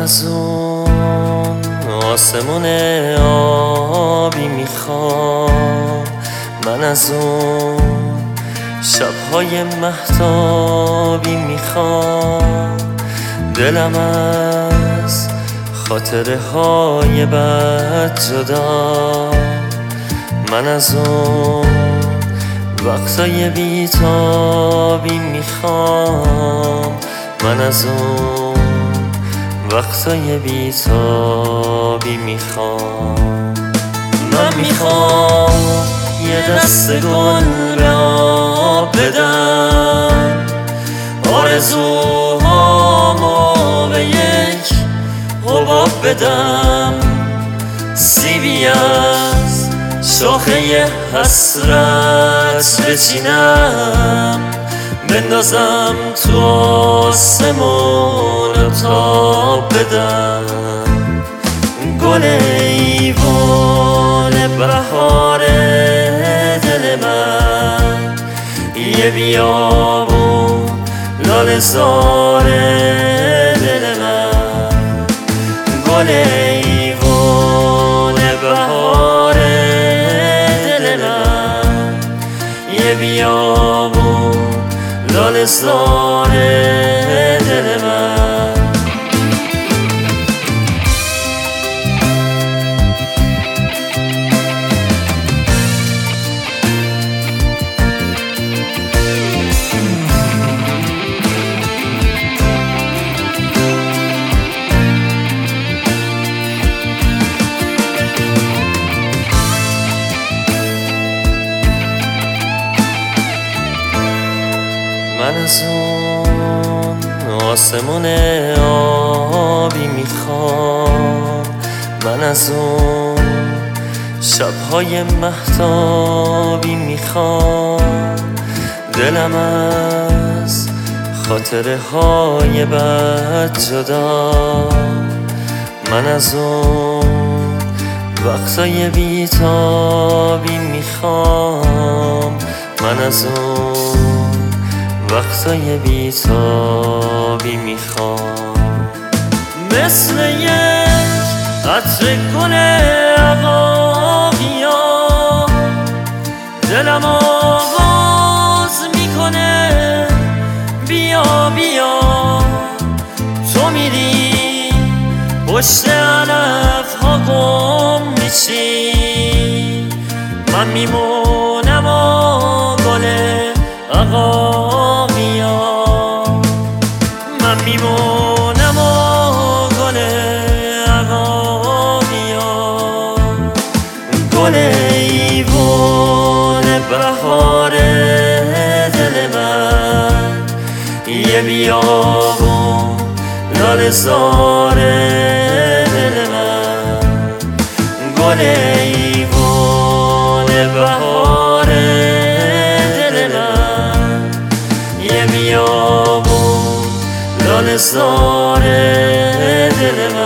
از اون آسمون آبی میخوام، من از اون شبهای مهتابی میخوام، دلم از خاطره های بد جدا، من از اون وقتای بیتابی میخوام، من از اون وقتای بیتابی میخوام. من میخوام یه دست گل به آب بدم، آرزوهامو به یک حباب بدم، سیبی از شاخه حسرت بچینم، بندازم تو آسمون و تاب بدم. گل ایوان بهار دل من، یه بیابون لاله زار دل من، گل ایوان بهار دل من، یه بیابون لاله زار دل من. من از اون آسمون آبی میخوام، من از اون شبهای مهتابی میخوام، دلم از خاطره های بد جدا، من از اون وقتای بیتابی میخوام، من از اون وقتای بیتابی میخوام. مثل یک عطر گل عقاقیا دلم آواز میکنه، بیا بیا، تو میری پشت علف ها گم میشی، من میمونم و گل عقاقیا، من میمونم و گل عقاقیا، گل ایوان بهار دل من، یه بیابون لاله زار دل من، گل ایوان بهار دل من، یه بیابون لاله زار دل من.